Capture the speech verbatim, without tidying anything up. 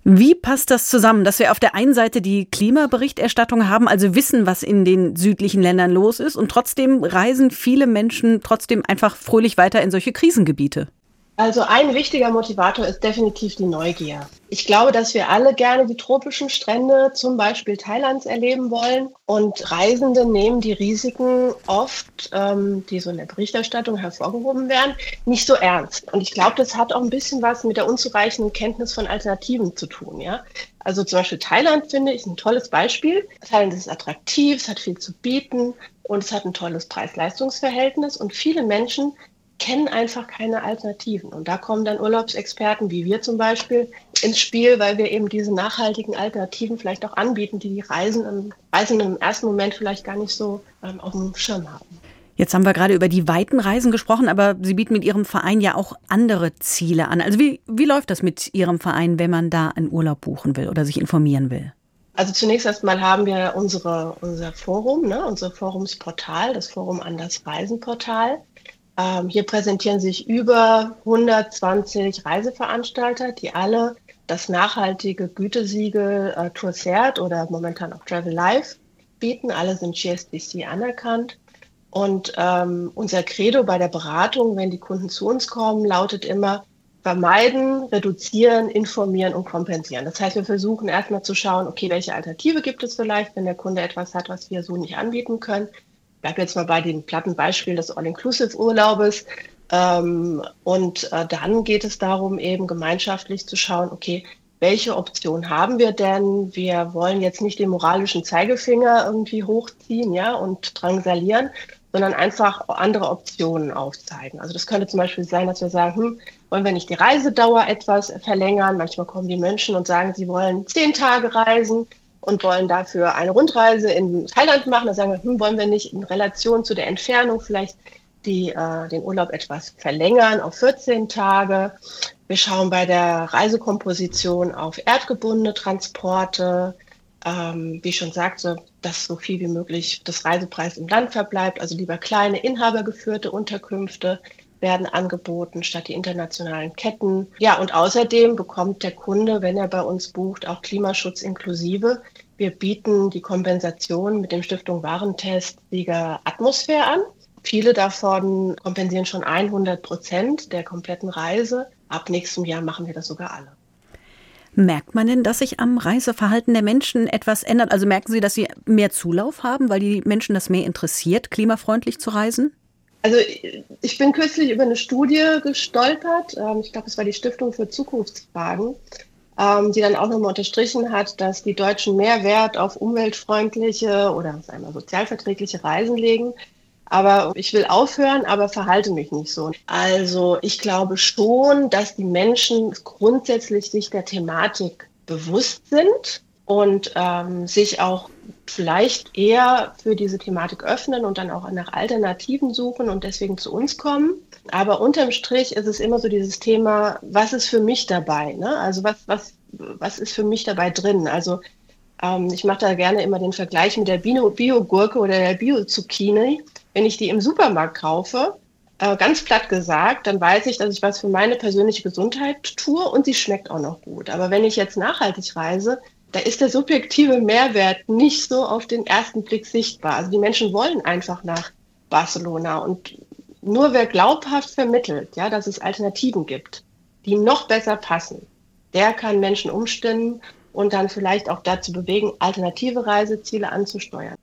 Wie passt das zusammen, dass wir auf der einen Seite die Klimaberichterstattung haben, also wissen, was in den südlichen Ländern los ist, und trotzdem reisen viele Menschen trotzdem einfach fröhlich weiter in solche Krisengebiete? Also ein wichtiger Motivator ist definitiv die Neugier. Ich glaube, dass wir alle gerne die tropischen Strände, zum Beispiel Thailands, erleben wollen. Und Reisende nehmen die Risiken oft, ähm, die so in der Berichterstattung hervorgehoben werden, nicht so ernst. Und ich glaube, das hat auch ein bisschen was mit der unzureichenden Kenntnis von Alternativen zu tun. Ja? Also zum Beispiel Thailand, finde ich, ein tolles Beispiel. Thailand ist attraktiv, es hat viel zu bieten und es hat ein tolles Preis-Leistungs-Verhältnis. Und viele Menschen kennen einfach keine Alternativen. Und da kommen dann Urlaubsexperten, wie wir zum Beispiel, ins Spiel, weil wir eben diese nachhaltigen Alternativen vielleicht auch anbieten, die die Reisenden, Reisenden im ersten Moment vielleicht gar nicht so ähm, auf dem Schirm haben. Jetzt haben wir gerade über die weiten Reisen gesprochen, aber Sie bieten mit Ihrem Verein ja auch andere Ziele an. Also wie, wie läuft das mit Ihrem Verein, wenn man da einen Urlaub buchen will oder sich informieren will? Also zunächst erstmal haben wir unsere, unser Forum, ne, unser Forumsportal, das Forum Anders Reisen Portal. Ähm, hier präsentieren sich über hundertzwanzig Reiseveranstalter, die alle das nachhaltige Gütesiegel äh, Tourcert oder momentan auch Travel Life bieten. Alle sind G S B C anerkannt. Und ähm, unser Credo bei der Beratung, wenn die Kunden zu uns kommen, lautet immer: vermeiden, reduzieren, informieren und kompensieren. Das heißt, wir versuchen erstmal zu schauen, okay, welche Alternative gibt es vielleicht, wenn der Kunde etwas hat, was wir so nicht anbieten können. Ich bleibe jetzt mal bei dem platten Beispiel des All-Inclusive-Urlaubes. Ähm, und äh, dann geht es darum, eben gemeinschaftlich zu schauen, okay, welche Option haben wir denn? Wir wollen jetzt nicht den moralischen Zeigefinger irgendwie hochziehen, ja, und drangsalieren, sondern einfach andere Optionen aufzeigen. Also das könnte zum Beispiel sein, dass wir sagen, hm, wollen wir nicht die Reisedauer etwas verlängern? Manchmal kommen die Menschen und sagen, sie wollen zehn Tage reisen und wollen dafür eine Rundreise in Thailand machen. Da sagen wir, hm, wollen wir nicht in Relation zu der Entfernung vielleicht die, äh, den Urlaub etwas verlängern auf vierzehn Tage. Wir schauen bei der Reisekomposition auf erdgebundene Transporte. Ähm, wie ich schon sagte, dass so viel wie möglich des Reisepreis im Land verbleibt. Also lieber kleine, inhabergeführte Unterkünfte werden angeboten, statt die internationalen Ketten. Ja, und außerdem bekommt der Kunde, wenn er bei uns bucht, auch Klimaschutz inklusive. Wir bieten die Kompensation mit dem Stiftung Warentest Sieger Atmosphäre an. Viele davon kompensieren schon hundert Prozent der kompletten Reise. Ab nächstem Jahr machen wir das sogar alle. Merkt man denn, dass sich am Reiseverhalten der Menschen etwas ändert? Also merken Sie, dass Sie mehr Zulauf haben, weil die Menschen das mehr interessiert, klimafreundlich zu reisen? Also ich bin kürzlich über eine Studie gestolpert. Ich glaube, es war die Stiftung für Zukunftsfragen, die dann auch nochmal unterstrichen hat, dass die Deutschen mehr Wert auf umweltfreundliche oder sagen wir, sozialverträgliche Reisen legen. Aber ich will aufhören, aber verhalte mich nicht so. Also ich glaube schon, dass die Menschen grundsätzlich sich der Thematik bewusst sind und ähm, sich auch vielleicht eher für diese Thematik öffnen und dann auch nach Alternativen suchen und deswegen zu uns kommen. Aber unterm Strich ist es immer so dieses Thema, was ist für mich dabei? Ne? Also was, was, was ist für mich dabei drin? Also ähm, ich mache da gerne immer den Vergleich mit der Bio-Gurke oder der Bio-Zucchini. Wenn ich die im Supermarkt kaufe, äh, ganz platt gesagt, dann weiß ich, dass ich was für meine persönliche Gesundheit tue und sie schmeckt auch noch gut. Aber wenn ich jetzt nachhaltig reise, da ist der subjektive Mehrwert nicht so auf den ersten Blick sichtbar. Also die Menschen wollen einfach nach Barcelona und nur wer glaubhaft vermittelt, ja, dass es Alternativen gibt, die noch besser passen, der kann Menschen umstimmen und dann vielleicht auch dazu bewegen, alternative Reiseziele anzusteuern.